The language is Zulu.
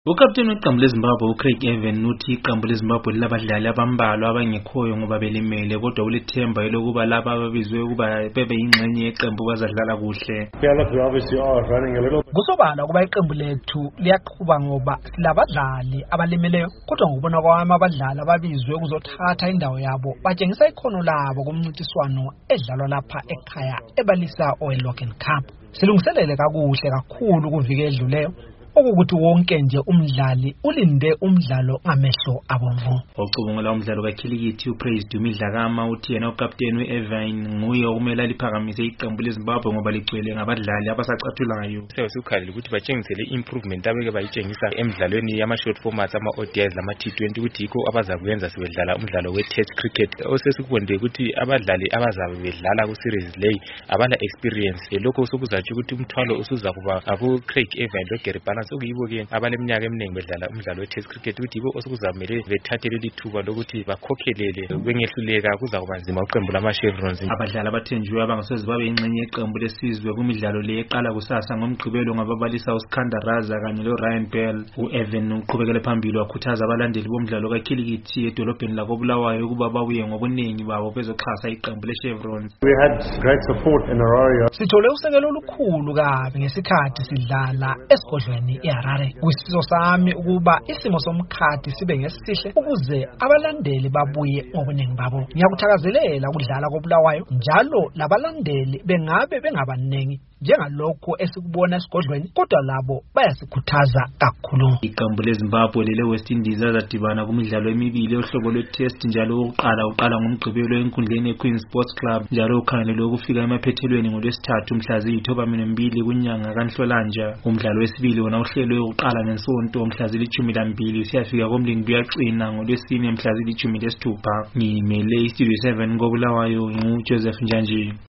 Ukapteni weqembu leZimbabwe uCraig Even uthi iqembu leZimbabwe labadlali abambalwa abangekhoyo ngoba belimele kodwa ulithemba elokuba laba ababizwe ukuba bebe yingxenye yeqembu bazadlala kuhle. Kusobala kuba iqembu lethu liyaqhuba ngoba silabadlali abalimeleyo kodwa ngokubona kwami abadlali ababizwe ukuzothatha indawo yabo batshengisa ikhono labo kumncintiswano edlalwa lapha ekhaya ebalisa oWelloccan Cup. Silungiselele kakuhle kakhulu kuvike edluleyo ukuthi wonke nje umdlali ulinde umdlalo ngamehlo abomvu. Ocubungula umdlalo kakhilikithi uPraise Dumidlakama uthi yena ukapteni weEvine nguye okumele liphakamise iqembu leZimbabwe ngoba ligcwele ngabadlali abasacathulayo. Sekukhali ukuthi batshengisele improvement abeke bayitshengisa emidlalweni yama-short formats ama-ODIs lama-T20 ukuthi yikho abazakuyenza sebedlala umdlalo we-test cricket. Osesikukonde ukuthi abadlali abazabe bedlala ku-series leyi abala experience. Lokho sokuzatsho ukuthi umthwalo usuzakuba akuCraig Even loGary sokuyibo-ke abaleminyaka eminingi bedlala umdlalo we-test cricket ukuthi yibo osokuzamele bethathe leli thuba lokuthi bakhokhelele bengehluleka kuzakuba nzima uqembu lama-Chevrons. Abadlali abathenjiwe abangasoze babe yingxenye yeqembu lesizwe kumidlalo le eqala kusasa ngomgqibelo ngababalisa uSikhanda Raza kanye loRyan Bell. U-Even uqhubekele phambili wakhuthaza abalandeli bomdlalo kakhilikithi edolobheni lakoBulawayo ukuba babuye ngobuningi babo bezoxhasa iqembu leChevrons. Sithole usekelo olukhulu kabi ngesikhathi sidlala esigodlweni eHarare. Kwisizwe sami ukuba isimo somkhathi sibe ngesihle ukuze abalandeli babuye ngobuningi babo. Ngiyakuthakazelela ukudlala koBulawayo njalo labalandeli bengabe bengabaningi njengalokho esikubona esigodlweni kodwa labo bayasikhuthaza kakhulu. Iqembu leZimbabwe leleWest Indies azadibana kumidlalo emibili yohlobo lwe-test njalo uqala ngomgqibelo enkundleni yeQueen Sports Club njalo ukhangelelwe ukufika emaphethelweni ngoLwesithathu mhla ziyi-12 kunyanga kaNhlolanja. Umdlalo wesibili wona uhlelwe uqala ngeSonto mhla zili-12 siyafika koMlingwi yaqina ngoLwesine mhla zili-16. Ngimele iStudio 7 koBulawayo nguJoseph Njanji.